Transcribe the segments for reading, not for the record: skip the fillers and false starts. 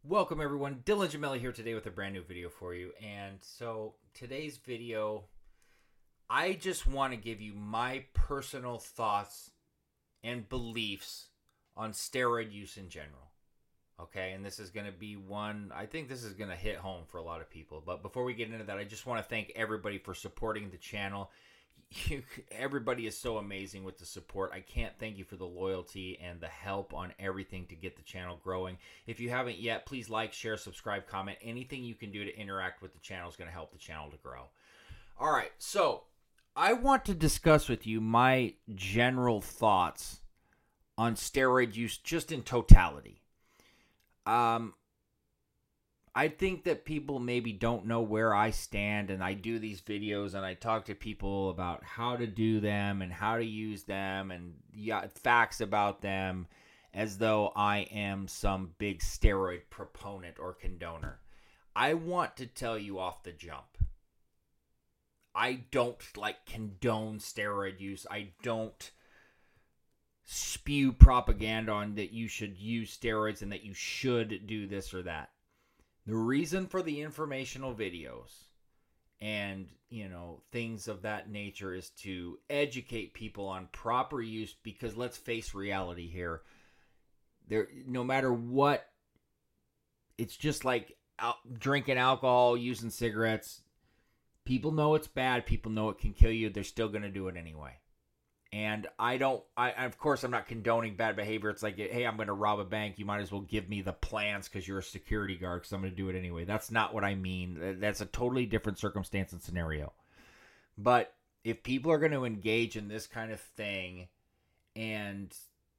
Welcome everyone, Dylan Gemelli here today with a brand new video for you. And so today's video, I just want to give you my personal thoughts and beliefs on steroid use in general. Okay, and this is going to be one, I think this is going to hit home for a lot of people. But before we get into that, I just want to thank everybody for supporting the channel. Everybody is so amazing with the support. I can't thank you for the loyalty and the help on everything to get the channel growing. If you haven't yet, please like, share, subscribe, comment. Anything you can do to interact with the channel is going to help the channel to grow. All right, so I want to discuss with you my general thoughts on steroid use just in totality. I think that people maybe don't know where I stand, and I do these videos and I talk to people about how to do them and how to use them and facts about them as though I am some big steroid proponent or condoner. I want to tell you off the jump, I don't condone steroid use. I don't spew propaganda on that you should use steroids and that you should do this or that. The reason for the informational videos and, things of that nature is to educate people on proper use, because let's face reality here. No matter what, it's just like drinking alcohol, using cigarettes. People know it's bad. People know it can kill you. They're still going to do it anyway. And of course, I'm not condoning bad behavior. It's like, hey, I'm going to rob a bank. You might as well give me the plans because you're a security guard, because I'm going to do it anyway. That's not what I mean. That's a totally different circumstance and scenario. But if people are going to engage in this kind of thing and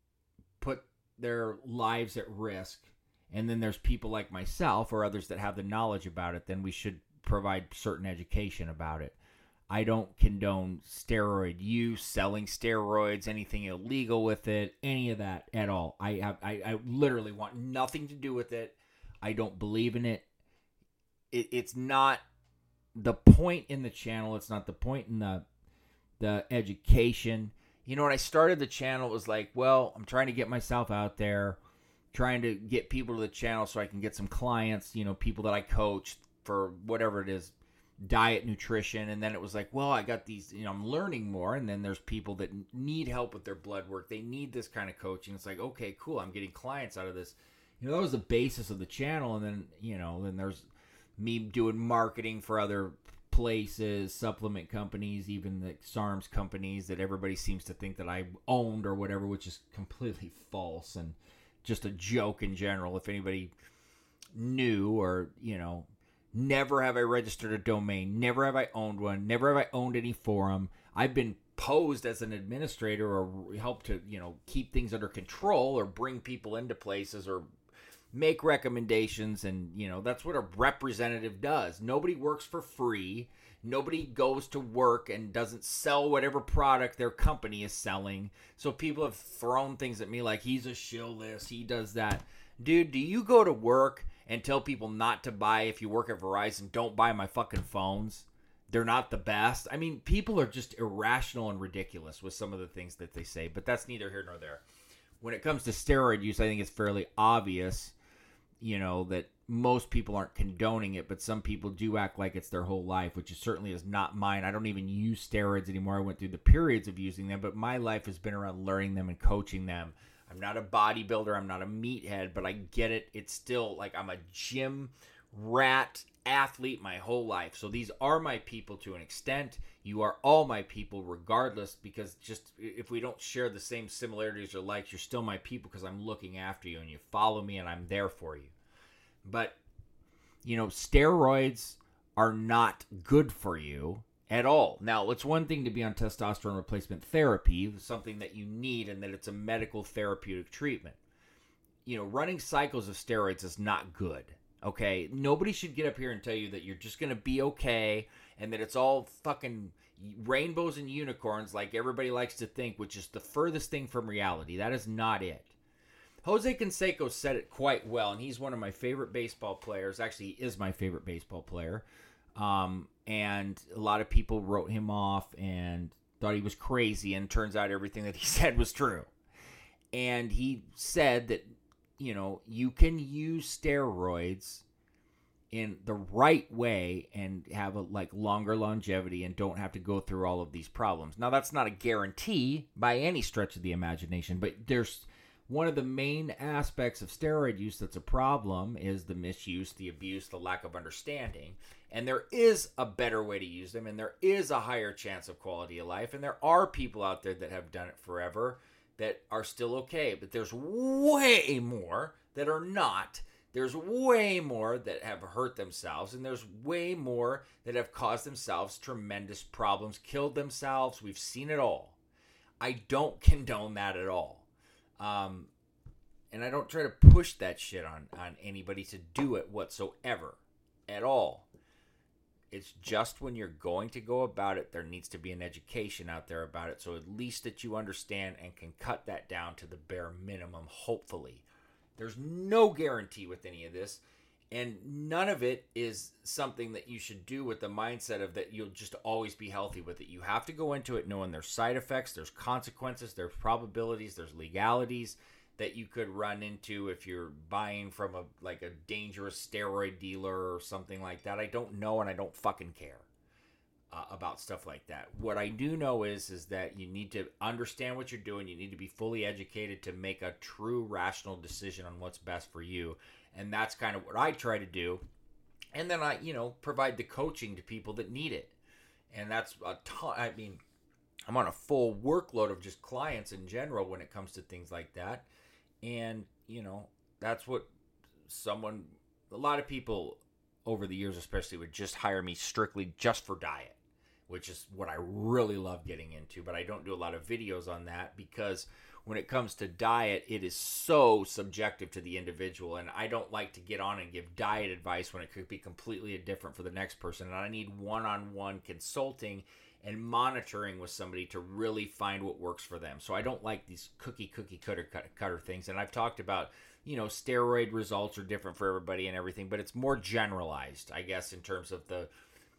put their lives at risk, and then there's people like myself or others that have the knowledge about it, then we should provide certain education about it. I don't condone steroid use, selling steroids, anything illegal with it, any of that at all. I literally want nothing to do with it. I don't believe in it. It's not the point in the channel. It's not the point in the education. When I started the channel, it was like, well, I'm trying to get myself out there, trying to get people to the channel so I can get some clients, people that I coach for whatever it is, diet, nutrition. And then it was like, well, I got these, I'm learning more. And then there's people that need help with their blood work. They need this kind of coaching. It's like, okay, cool. I'm getting clients out of this. That was the basis of the channel. And then, then there's me doing marketing for other places, supplement companies, even the SARMs companies that everybody seems to think that I owned or whatever, which is completely false and just a joke in general. If anybody knew or, never have I registered a domain. Never have I owned one. Never have I owned any forum. I've been posed as an administrator or helped to, keep things under control or bring people into places or make recommendations. And, that's what a representative does. Nobody works for free. Nobody goes to work and doesn't sell whatever product their company is selling. So people have thrown things at me like, he's a shill this, he does that. Dude, do you go to work and tell people not to buy, if you work at Verizon, don't buy my fucking phones? They're not the best. I mean, people are just irrational and ridiculous with some of the things that they say, but that's neither here nor there. When it comes to steroid use, I think it's fairly obvious, that most people aren't condoning it, but some people do act like it's their whole life, which certainly is not mine. I don't even use steroids anymore. I went through the periods of using them, but my life has been around learning them and coaching them. I'm not a bodybuilder. I'm not a meathead, but I get it. It's still like I'm a gym rat athlete my whole life. So these are my people to an extent. You are all my people regardless, because just if we don't share the same similarities or likes, you're still my people because I'm looking after you and you follow me and I'm there for you. But, steroids are not good for you at all. Now, it's one thing to be on testosterone replacement therapy, something that you need and that it's a medical therapeutic treatment. Running cycles of steroids is not good, okay? Nobody should get up here and tell you that you're just going to be okay and that it's all fucking rainbows and unicorns like everybody likes to think, which is the furthest thing from reality. That is not it. Jose Canseco said it quite well, and he's one of my favorite baseball players. Actually, he is my favorite baseball player. And a lot of people wrote him off and thought he was crazy, and turns out everything that he said was true. And he said that you can use steroids in the right way and have a longer longevity and don't have to go through all of these problems. Now, that's not a guarantee by any stretch of the imagination, but there's one of the main aspects of steroid use that's a problem is the misuse, the abuse, the lack of understanding. And there is a better way to use them, and there is a higher chance of quality of life, and there are people out there that have done it forever that are still okay, but there's way more that are not. There's way more that have hurt themselves, and there's way more that have caused themselves tremendous problems, killed themselves. We've seen it all. I don't condone that at all. And I don't try to push that shit on anybody to do it whatsoever at all. It's just when you're going to go about it, there needs to be an education out there about it, so at least that you understand and can cut that down to the bare minimum, hopefully. There's no guarantee with any of this, and none of it is something that you should do with the mindset of that you'll just always be healthy with it. You have to go into it knowing there's side effects, there's consequences, there's probabilities, there's legalities that you could run into if you're buying from a dangerous steroid dealer or something like that. I don't know, and I don't fucking care about stuff like that. What I do know is that you need to understand what you're doing. You need to be fully educated to make a true rational decision on what's best for you. And that's kind of what I try to do. And then I, provide the coaching to people that need it. And that's a ton. I mean, I'm on a full workload of just clients in general when it comes to things like that. And, that's what a lot of people over the years especially would just hire me strictly just for diet, which is what I really love getting into. But I don't do a lot of videos on that because when it comes to diet, it is so subjective to the individual. And I don't like to get on and give diet advice when it could be completely different for the next person. And I need one-on-one consulting and monitoring with somebody to really find what works for them. So I don't like these cookie cutter things. And I've talked about, steroid results are different for everybody and everything, but it's more generalized, I guess, in terms of the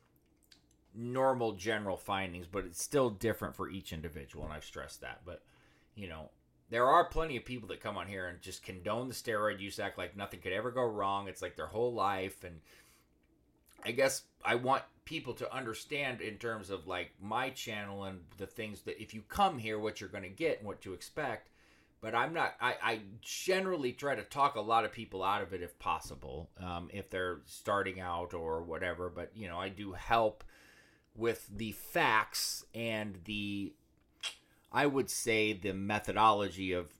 normal general findings, but it's still different for each individual. And I've stressed that. But, there are plenty of people that come on here and just condone the steroid use, act like nothing could ever go wrong. It's like their whole life. And I guess I want people to understand in terms of my channel and the things that if you come here, what you're going to get and what to expect. But I generally try to talk a lot of people out of it if possible, if they're starting out or whatever. But, I do help with the facts and I would say the methodology of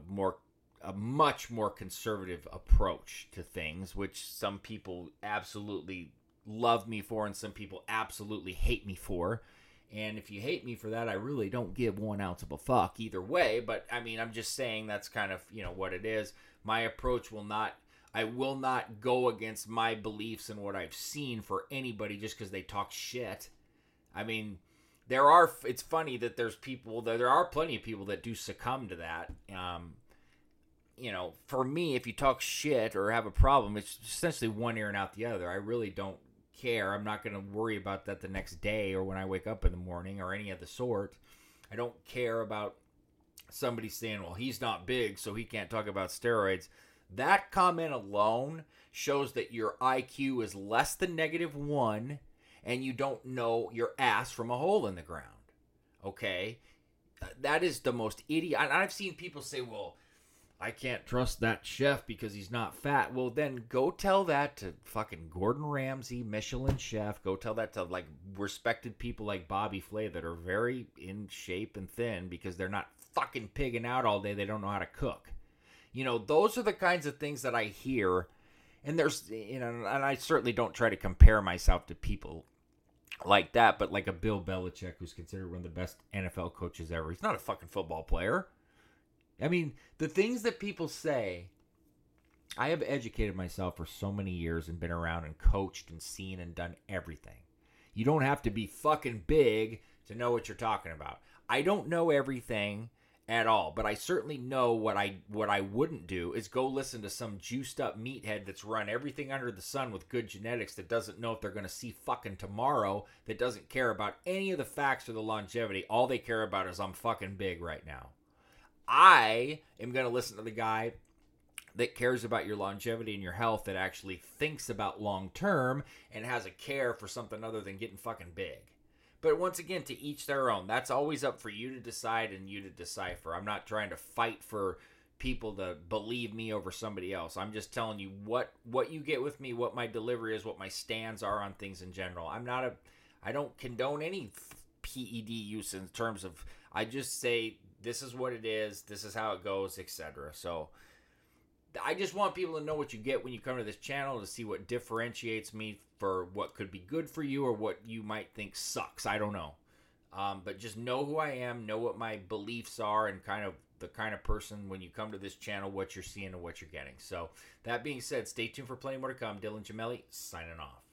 a much more conservative approach to things, which some people absolutely love me for and some people absolutely hate me for. And if you hate me for that, I really don't give 1 ounce of a fuck either way. But I mean, I'm just saying that's kind of, what it is. My approach I will not go against my beliefs and what I've seen for anybody just because they talk shit. I mean, it's funny that there are plenty of people that do succumb to that. For me, if you talk shit or have a problem, it's essentially one ear and out the other. I really don't care. I'm not going to worry about that the next day or when I wake up in the morning or any of the sort. I don't care about somebody saying, well, he's not big, so he can't talk about steroids. That comment alone shows that your IQ is less than -1 and you don't know your ass from a hole in the ground. Okay? That is the most idiot. And I've seen people say, well, I can't trust that chef because he's not fat. Well, then go tell that to fucking Gordon Ramsay, Michelin chef. Go tell that to respected people like Bobby Flay that are very in shape and thin because they're not fucking pigging out all day. They don't know how to cook. Those are the kinds of things that I hear. And there's, and I certainly don't try to compare myself to people like that, but like a Bill Belichick, who's considered one of the best NFL coaches ever. He's not a fucking football player. I mean, the things that people say, I have educated myself for so many years and been around and coached and seen and done everything. You don't have to be fucking big to know what you're talking about. I don't know everything at all, but I certainly know what I wouldn't do is go listen to some juiced up meathead that's run everything under the sun with good genetics that doesn't know if they're going to see fucking tomorrow, that doesn't care about any of the facts or the longevity. All they care about is I'm fucking big right now. I am going to listen to the guy that cares about your longevity and your health, that actually thinks about long term and has a care for something other than getting fucking big. But once again, to each their own. That's always up for you to decide and you to decipher. I'm not trying to fight for people to believe me over somebody else. I'm just telling you what you get with me, what my delivery is, what my stands are on things in general. I don't condone any PED use in terms of, I just say this is what it is, this is how it goes, etc. So I just want people to know what you get when you come to this channel, to see what differentiates me for what could be good for you or what you might think sucks. I don't know. But just know who I am, know what my beliefs are, and kind of the kind of person when you come to this channel, what you're seeing and what you're getting. So that being said, stay tuned for plenty more to come. Dylan Gemelli, signing off.